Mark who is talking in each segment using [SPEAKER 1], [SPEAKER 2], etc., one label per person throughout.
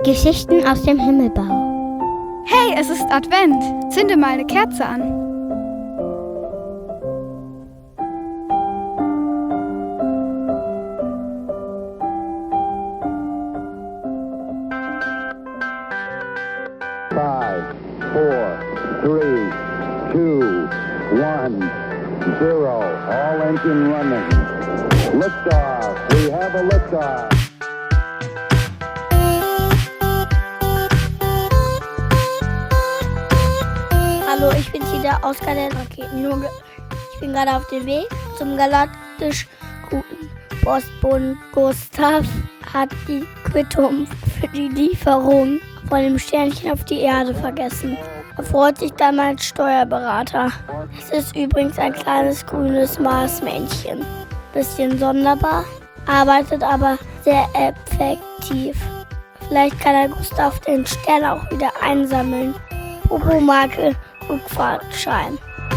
[SPEAKER 1] Geschichten aus dem Himmelbau.
[SPEAKER 2] Hey, es ist Advent. Zünde mal eine Kerze an.
[SPEAKER 3] Five, four, three, two, one, zero. All engine running. Liftoff. We have a liftoff.
[SPEAKER 4] Hallo, ich bin hier der Oskar der Raketenjunge. Ich bin gerade auf dem Weg zum galaktisch guten Postboten. Gustav hat die Quittung für die Lieferung von dem Sternchen auf die Erde vergessen. Er freut sich dann als Steuerberater. Es ist übrigens ein kleines grünes Marsmännchen. Bisschen sonderbar, arbeitet aber sehr effektiv. Vielleicht kann er Gustav den Stern auch wieder einsammeln. Popo-Marke Rückfahrtschein.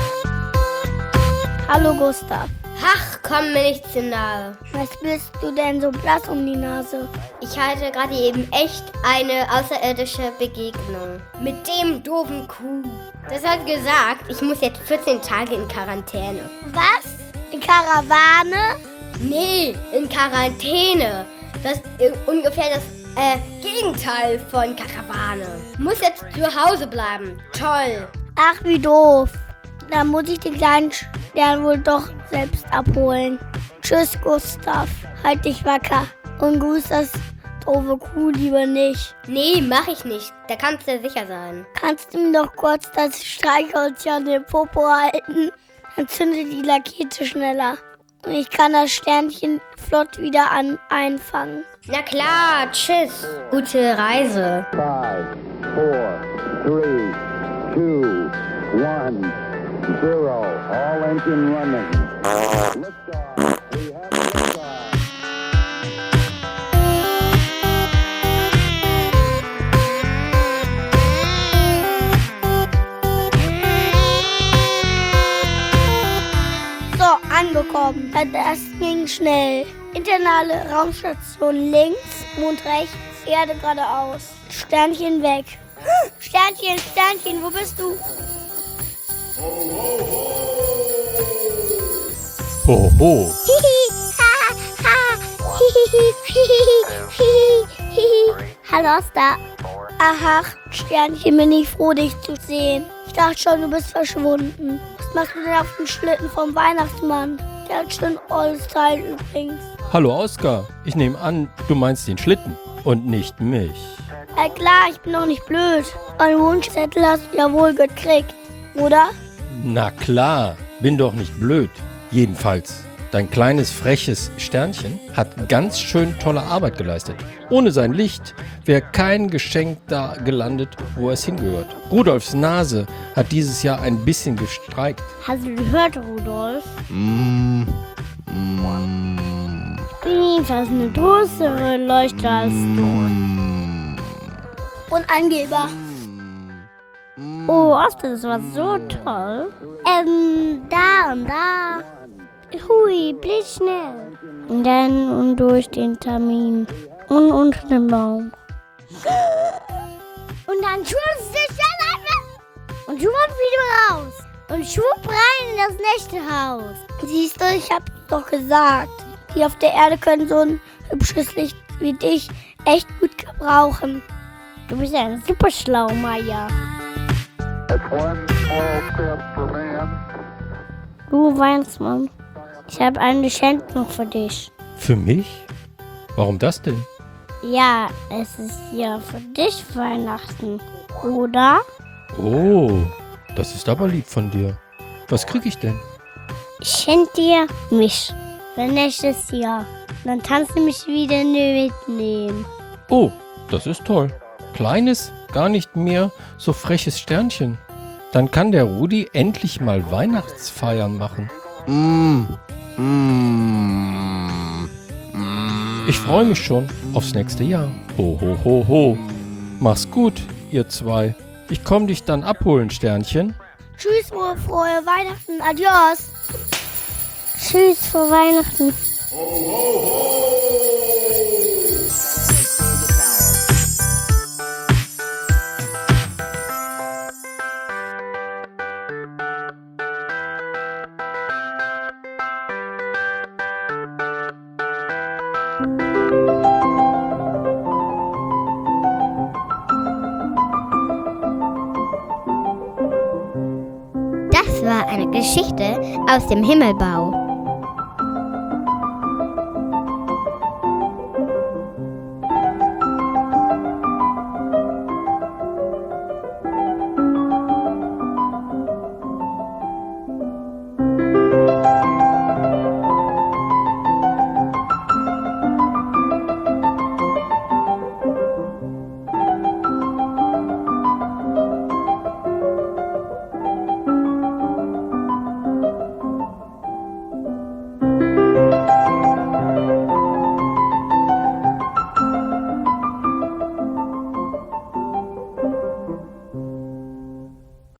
[SPEAKER 4] Hallo Gustav.
[SPEAKER 1] Ach, komm mir nicht zu nahe.
[SPEAKER 4] Was bist du denn so blass um die Nase?
[SPEAKER 1] Ich hatte gerade eben echt eine außerirdische Begegnung. Mit dem doofen Kuh. Das hat gesagt, ich muss jetzt 14 Tage in Quarantäne.
[SPEAKER 4] Was? In Karawane?
[SPEAKER 1] Nee, in Quarantäne. Das ist ungefähr das Gegenteil von Karawane. Muss jetzt zu Hause bleiben. Toll.
[SPEAKER 4] Ach, wie doof. Da muss ich den kleinen Stern wohl doch selbst abholen. Tschüss, Gustav. Halt dich wacker. Und grüß das doofe Kuh lieber nicht.
[SPEAKER 1] Nee, mach ich nicht. Da kannst du sicher sein.
[SPEAKER 4] Kannst du mir doch kurz das Streichholz an den Popo halten? Dann zündet die Rakete schneller. Und ich kann das Sternchen flott wieder einfangen.
[SPEAKER 1] Na klar, tschüss. Gute Reise.
[SPEAKER 3] 5, 4, 3, 2, 1, 0. All engine running. Liftoff. We have a liftoff.
[SPEAKER 4] So, angekommen. Das ging schnell. Internale Raumstation links, Mond rechts, Erde geradeaus. Sternchen weg. Sternchen, Sternchen, wo bist du?
[SPEAKER 5] Ho, ho.
[SPEAKER 4] Hihi, ha, ha, hihi, hihi, hihi, hihi. Hallo, Oster. Aha, Sternchen, bin ich froh, dich zu sehen. Ich dachte schon, du bist verschwunden. Was machst du denn auf dem Schlitten vom Weihnachtsmann? Der hat schon alles Teil übrigens.
[SPEAKER 5] Hallo Oskar, ich nehme an, du meinst den Schlitten und nicht mich.
[SPEAKER 4] Ja klar, ich bin doch nicht blöd. Einen Wunschzettel hast du ja wohl gekriegt, oder?
[SPEAKER 5] Na klar, bin doch nicht blöd. Jedenfalls, dein kleines freches Sternchen hat ganz schön tolle Arbeit geleistet. Ohne sein Licht wäre kein Geschenk da gelandet, wo es hingehört. Rudolfs Nase hat dieses Jahr ein bisschen gestreikt.
[SPEAKER 4] Hast du gehört, Rudolf? Jedenfalls eine größere Leuchte als du. Und Angeber. Oh, Oster, das war so toll. Da und da. Hui, blitzschnell. Und dann durch den Termin. Und unter dem Baum. Und dann schwupp sich der Leute. Und schwupp wieder raus. Und schwupp rein in das nächste Haus. Siehst du, ich hab doch gesagt. Die auf der Erde können so ein hübsches Licht wie dich echt gut gebrauchen. Du bist ja ein super Schlaumeier.
[SPEAKER 3] It's one small step for man.
[SPEAKER 4] Du Weihnachtsmann, ich habe ein Geschenk noch für dich.
[SPEAKER 5] Für mich? Warum das denn?
[SPEAKER 4] Ja, es ist ja für dich Weihnachten, oder?
[SPEAKER 5] Oh, das ist aber lieb von dir. Was krieg ich denn?
[SPEAKER 4] Ich schenke dir mich für nächstes Jahr. Dann kannst du mich wieder mitnehmen.
[SPEAKER 5] Oh, das ist toll. Kleines, gar nicht mehr so freches Sternchen. Dann kann der Rudi endlich mal Weihnachtsfeiern machen. Ich freue mich schon aufs nächste Jahr. Ho, ho, ho, ho. Mach's gut, ihr zwei. Ich komm dich dann abholen, Sternchen.
[SPEAKER 4] Tschüss, frohe Weihnachten. Adios. Tschüss, frohe Weihnachten.
[SPEAKER 6] Geschichte aus dem Himmelbau.